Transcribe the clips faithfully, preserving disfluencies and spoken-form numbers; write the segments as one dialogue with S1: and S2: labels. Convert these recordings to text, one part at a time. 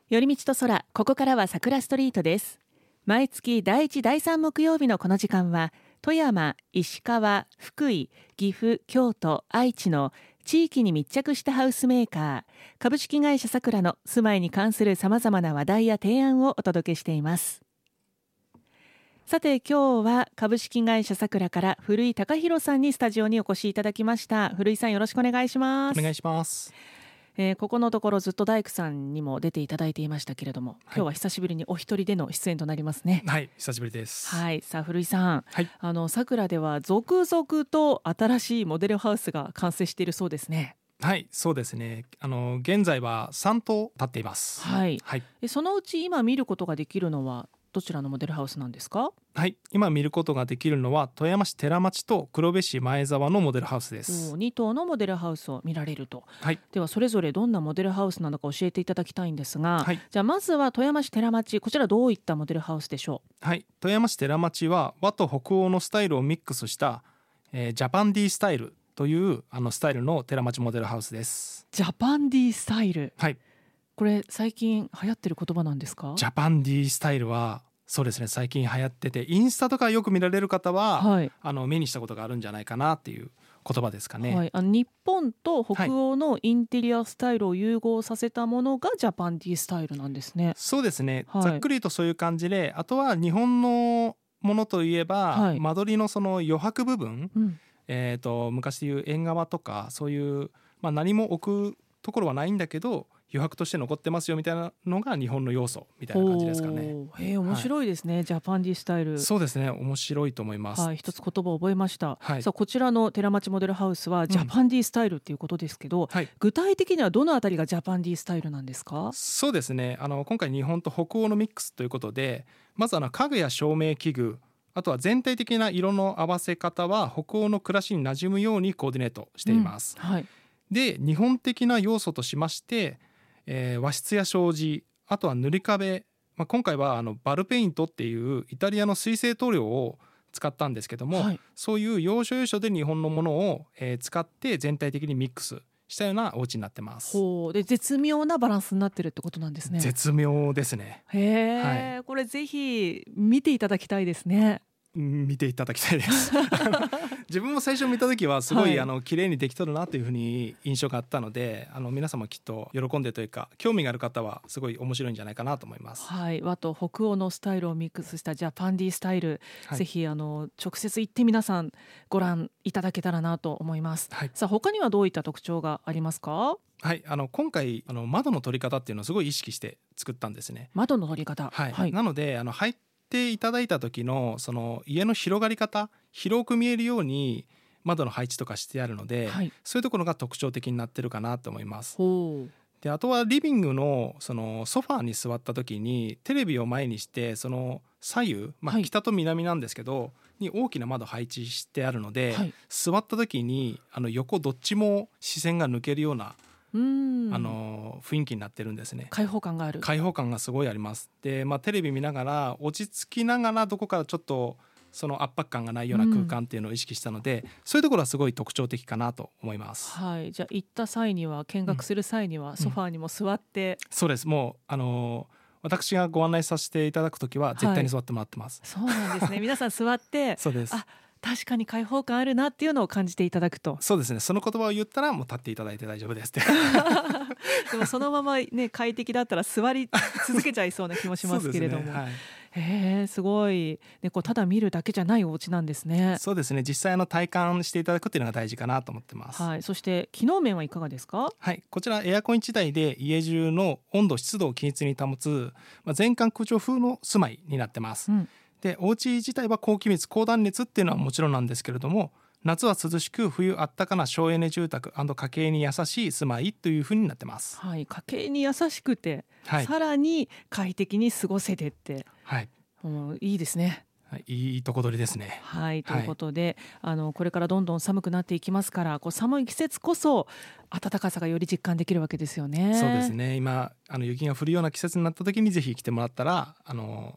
S1: 寄り道と空、ここからは桜ストリートです。毎月だいいちだいさん木曜日のこの時間は、富山、石川、福井、岐阜、京都、愛知の地域に密着したハウスメーカー株式会社さくらの住まいに関するさまざまな話題や提案をお届けしています。さて、今日は株式会社さくらから古井貴弘さんにスタジオにお越しいただきました。古井さん、よろしくお願いします。
S2: お願いします。
S1: えー、ここのところずっと大工さんにも出ていただいていましたけれども、はい、今日は久しぶりにお一人での出演となりますね。
S2: はい、久しぶりです。
S1: はい、さあ古井さん、
S2: はい、
S1: あのさくらでは続々と新しいモデルハウスが完成しているそうですね。
S2: はい、そうですね。あの現在はさん棟建っています。
S1: はい、
S2: はい、
S1: そのうち今見ることができるのはどちらのモデルハウスなんですか？
S2: はい、今見ることができるのは富山市寺町と黒部市前沢のモデルハウスです。
S1: に棟のモデルハウスを見られると、
S2: はい、
S1: ではそれぞれどんなモデルハウスなのか教えていただきたいんですが、
S2: はい、
S1: じゃあまずは富山市寺町、こちらどういったモデルハウスでしょ
S2: う？はい、富山市寺町は和と北欧のスタイルをミックスした、えー、ジャパン D スタイルというあのスタイルの寺町モデルハウスです。
S1: ジャパン D スタイル、
S2: はい、
S1: これ最近流行ってる言葉なんですか？
S2: ジャパン D スタイルはそうですね、最近流行ってて、インスタとかよく見られる方は、はい、あの目にしたことがあるんじゃないかなっていう言葉ですかね。
S1: はい、あの日本と北欧のインテリアスタイルを融合させたものがジャパン D スタイルなんですね。
S2: そうですね、
S1: はい、
S2: ざっくりとそういう感じで、あとは日本のものといえば、はい、間取りのその余白部分、うん、えーと、昔でいう縁側とかそういう、まあ、何も置くところはないんだけど余白として残ってますよみたいなのが日本の要素みたいな感じですかね。
S1: へー、面白いですね、はい、ジャパン D スタイル。
S2: そうですね、面白いと思います。
S1: はい、一つ言葉を覚えました。
S2: はい、
S1: さあこちらの寺町モデルハウスはジャパン D スタイルっていうことですけど、うん、はい、具体的にはどのあたりがジャパン D スタイルなんですか？
S2: そうですね、あの今回日本と北欧のミックスということで、まずあの家具や照明器具、あとは全体的な色の合わせ方は北欧の暮らしに馴染むようにコーディネートしています。
S1: うん、はい、
S2: で日本的な要素としましてえー、和室や障子、あとは塗り壁、まあ、今回はあのバルペイントっていうイタリアの水性塗料を使ったんですけども、はい、そういう要所要所で日本のものを、えー、使って全体的にミックスしたようなお家になってます。
S1: ほう、で絶妙なバランスになってるってことなんですね。
S2: 絶妙ですね。
S1: へー、はい、これぜひ見ていただきたいですね。
S2: 見ていただきたいです自分も最初見た時はすごい、はい、あの綺麗にできとるなというふうに印象があったので、あの皆様きっと喜んでというか興味がある方はすごい面白いんじゃないかなと思います。
S1: はい、和と北欧のスタイルをミックスしたジャパン D スタイル、はい、ぜひあの直接行って皆さんご覧いただけたらなと思います。はい、さあ他にはどういった特徴がありますか？
S2: はい、あの今回あの窓の取り方っていうのをすごい意識して作ったんですね。
S1: 窓の取り方、
S2: はいはい、なのであの入っていただいた時のその家の広がり方、広く見えるように窓の配置とかしてあるので、はい、そういうところが特徴的になってるかなと思います。であとはリビングのそのソファーに座った時にテレビを前にしてその左右、まあ、北と南なんですけど、はい、に大きな窓配置してあるので、はい、座った時にあの横どっちも視線が抜けるようなうーんあの雰囲気になってるんですね。
S1: 開放感がある。
S2: 開放感がすごいあります。で、まあ、テレビ見ながら落ち着きながらどこからちょっとその圧迫感がないような空間っていうのを意識したので、うん、そういうところはすごい特徴的かなと思います。
S1: はい、じゃあ行った際には見学する際にはソファーにも座って、
S2: うん、そうです。もうあの私がご案内させていただくときは絶対に座ってもらってます。
S1: はい、そうなんですね。皆さん座って
S2: そうです。
S1: あ、確かに開放感あるなっていうのを感じていただくと。
S2: そうですね、その言葉を言ったらもう立っていただいて大丈夫ですって
S1: でもそのまま、ね、快適だったら座り続けちゃいそうな気もしますけれども、ね、はい、へー、すごい、ね、こうただ見るだけじゃないお家なんですね。
S2: そうですね、実際の体感していただくっていうのが大事かなと思ってます。
S1: はい、そして機能面はいかがですか？
S2: はい、こちらエアコンいちだいで家中の温度湿度を均一に保つ、まあ、全館空調風の住まいになってます。うん、でお家自体は高気密高断熱っていうのはもちろんなんですけれども、夏は涼しく冬あったかな省エネ住宅&家計に優しい住まいという風になってます。
S1: はい、家計に優しくて、はい、さらに快適に過ごせてって、はい、うん、いいですね。
S2: はい、いいとこ取りですね。
S1: はい、ということで、はい、あのこれからどんどん寒くなっていきますから、こう寒い季節こそ暖かさがより実感できるわけですよね。
S2: そうですね、今あの雪が降るような季節になった時にぜひ来てもらったらあの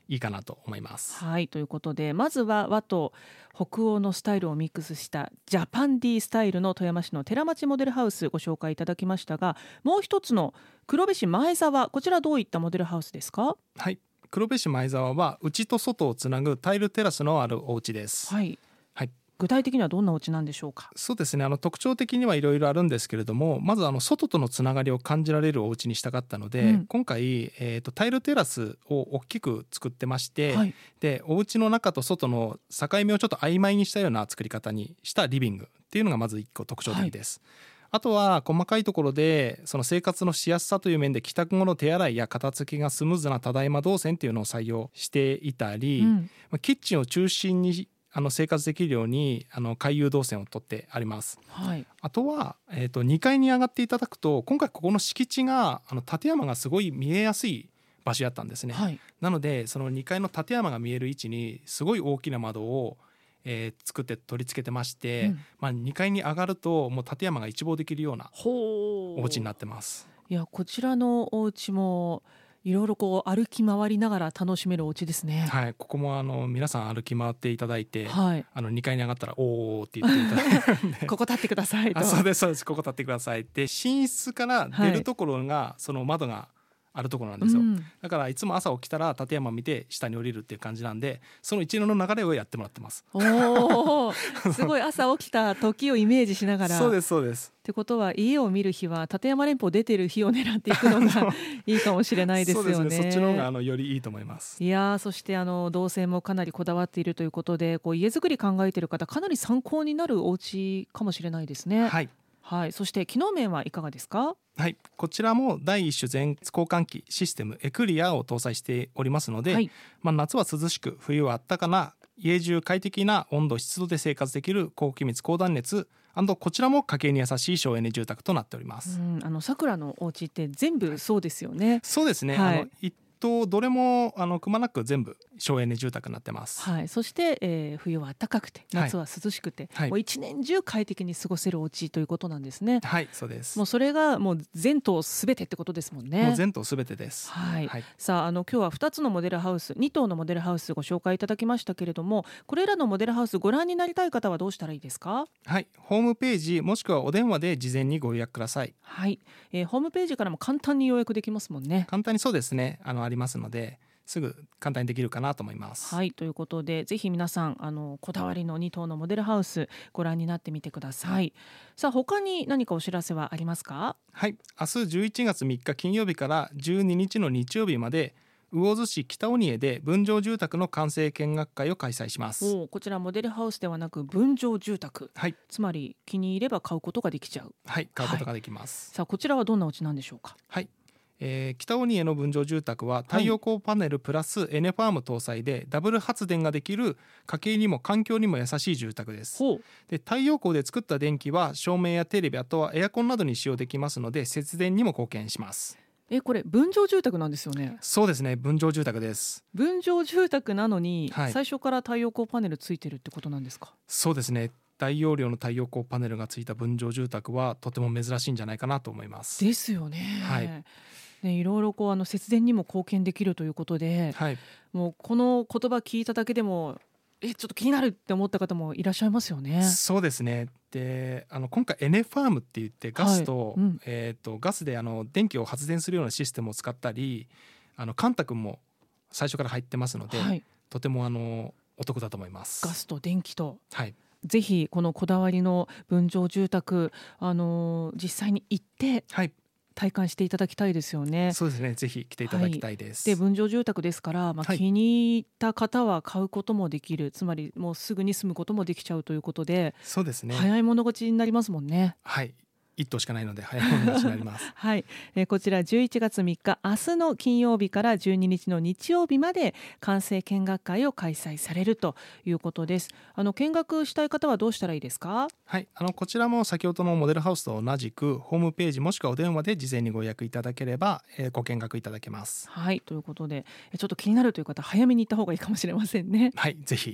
S2: いいかなと思います。
S1: はい、ということでまずは和と北欧のスタイルをミックスしたジャパンディスタイルの富山市の寺町モデルハウスご紹介いただきましたが、もう一つの黒部市前沢、こちらどういったモデルハウスですか？
S2: はい、黒部市前沢は内と外をつなぐタイルテラスのあるお家です。
S1: はい、
S2: はい、
S1: 具体的にはどんなお家なんでしょうか？
S2: そうですね、あの特徴的にはいろいろあるんですけれども、まずあの外とのつながりを感じられるお家にしたかったので、うん、今回、えーと、タイルテラスを大きく作ってまして、はい、でお家の中と外の境目をちょっと曖昧にしたような作り方にしたリビングっていうのがまずいっこ特徴的です。はい、あとは細かいところでその生活のしやすさという面で帰宅後の手洗いや片付けがスムーズなただいま動線っていうのを採用していたり、うん、キッチンを中心にあの生活できるようにあの回遊動線を取ってあります。はい、あとは、えーと、にかいに上がっていただくと今回ここの敷地があの立山がすごい見えやすい場所だったんですね。はい、なのでそのにかいの立山が見える位置にすごい大きな窓をえー、作って取り付けてまして、うん、まあ、にかいに上がるともう立山が一望できるようなお家になってます。
S1: いや、こちらのお家もいろいろこう歩き回りながら楽しめるお家ですね。
S2: はい、ここもあの皆さん歩き回っていただいて、はい、あのにかいに上がったらおーって言っていただいてんで
S1: ここ立ってくださいと。
S2: あ、そうですそうです、ここ立ってくださいで、寝室から出るところがその窓があるところなんですよ。うん、だからいつも朝起きたら立山見て下に降りるっていう感じなんで、その一連の流れをやってもらってます。
S1: おすごい、朝起きた時をイメージしながら。
S2: そうですそうです。
S1: ってことは家を見る日は立山連峰出てる日を狙っていくのがいいかもしれないですよね。
S2: そうですね、そっちの方があのよりいいと思います。
S1: いや、そしてあの動線もかなりこだわっているということで、こう家づくり考えている方かなり参考になるお家かもしれないですね。はい、はい、そして機能面はいかがですか？
S2: はい、こちらも第一種全交換器システムエクリアを搭載しておりますので、はい、まあ、夏は涼しく冬は暖かな家中快適な温度湿度で生活できる高気密高断熱、こちらも家計に優しい省エネ住宅となっております。
S1: うん、あの桜のお家って全部そうですよね。
S2: そうですね、はい、あの一棟どれもあのくまなく全部省エネ住宅になってます。
S1: はい、そして、えー、冬は暖かくて夏は涼しくて、はい、もう一年中快適に過ごせるお家ということなんですね。
S2: はい、そうです。
S1: もうそれがもう全棟すべてってことですもんね。
S2: もう全棟すべてです。
S1: はい、はい、さあ、あの今日はふたつのモデルハウス、に棟のモデルハウスご紹介いただきましたけれども、これらのモデルハウスご覧になりたい方はどうしたらいいですか？
S2: はい、ホームページもしくはお電話で事前にご予約ください。
S1: はい、えー、ホームページからも簡単に予約できますもんね。
S2: 簡単にそうですね、あのありますのですぐ簡単にできるかなと思います。
S1: はい、ということでぜひ皆さんあのこだわりのに棟のモデルハウスご覧になってみてください。さあ、他に何かお知らせはありますか？
S2: はい、明日じゅういちがつみっか金曜日からじゅうににちの日曜日まで魚津市北鬼江で分譲住宅の完成見学会を開催します。
S1: お、こちらモデルハウスではなく分譲住宅、
S2: はい、
S1: つまり気に入れば買うことができちゃう。
S2: はい、買うことができます。
S1: はい、さあ、こちらはどんなお家なんでしょうか？
S2: はい、えー、北鬼江の分譲住宅は太陽光パネルプラスエネファーム搭載でダブル発電ができる家計にも環境にも優しい住宅です。で、太陽光で作った電気は照明やテレビ、あとはエアコンなどに使用できますので節電にも貢献します。
S1: え、これ分譲住宅なんですよね？
S2: そうですね、分譲住宅です。
S1: 分譲住宅なのに、はい、最初から太陽光パネルついてるってことなんですか？
S2: そうですね、大容量の太陽光パネルがついた分譲住宅はとても珍しいんじゃないかなと思います。
S1: ですよね。
S2: はい、
S1: ね、いろいろこうあの節電にも貢献できるということで、はい、もうこの言葉聞いただけでもえちょっと気になるって思った方もいらっしゃいますよね。
S2: そうですね。で、あの今回エネファームって言ってガスと、はい、うん、えー、とガスであの電気を発電するようなシステムを使ったり、あのカンタ君も最初から入ってますので、はい、とてもあのお得だと思います。
S1: ガスと電気と、
S2: はい、
S1: ぜひこのこだわりの分譲住宅、あの実際に行って、はい、体感していただきたいですよね。
S2: そうですね、ぜひ来ていただきたいです。
S1: はい、で分譲住宅ですから、まあ、気に入った方は買うこともできる、はい、つまりもうすぐに住むこともできちゃうということで、
S2: そうですね、
S1: 早い者勝ちになりますもんね。
S2: はい、一棟しかないので早い者勝ちになります。
S1: はい、えー、こちらじゅういちがつみっか明日の金曜日からじゅうににちの日曜日まで完成見学会を開催されるということです。あの見学したい方はどうしたらいいですか？
S2: はい、あのこちらも先ほどのモデルハウスと同じくホームページもしくはお電話で事前にご予約いただければ、えー、ご見学いただけます。
S1: はい、ということでちょっと気になるという方早めに行った方がいいかもしれませんね。
S2: はい、ぜひ。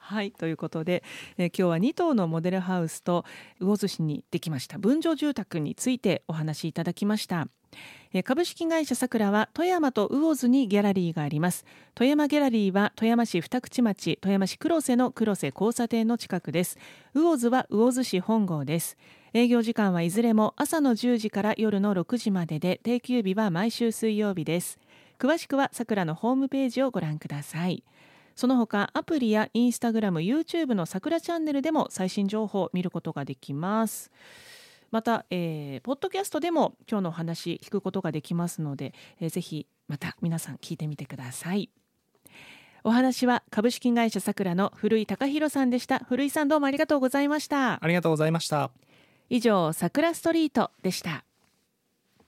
S1: はい、ということで、えー、今日はに棟のモデルハウスと魚津市にできました分譲住宅についてお話しいただきました。えー、株式会社さくらは富山と魚津にギャラリーがあります。富山ギャラリーは富山市二口町、富山市黒瀬の黒瀬交差点の近くです。魚津は魚津市本郷です。営業時間はいずれも朝のじゅうじから夜のろくじまでで、定休日は毎週水曜日です。詳しくはさくらのホームページをご覧ください。その他アプリやインスタグラム、YouTube のさくらチャンネルでも最新情報を見ることができます。また、えー、ポッドキャストでも今日のお話聞くことができますので、えー、ぜひまた皆さん聞いてみてください。お話は株式会社さくらの古井貴弘さんでした。古井さん、どうもありがとうございました。
S2: ありがとうございました。
S1: 以上、さくらストリートでした。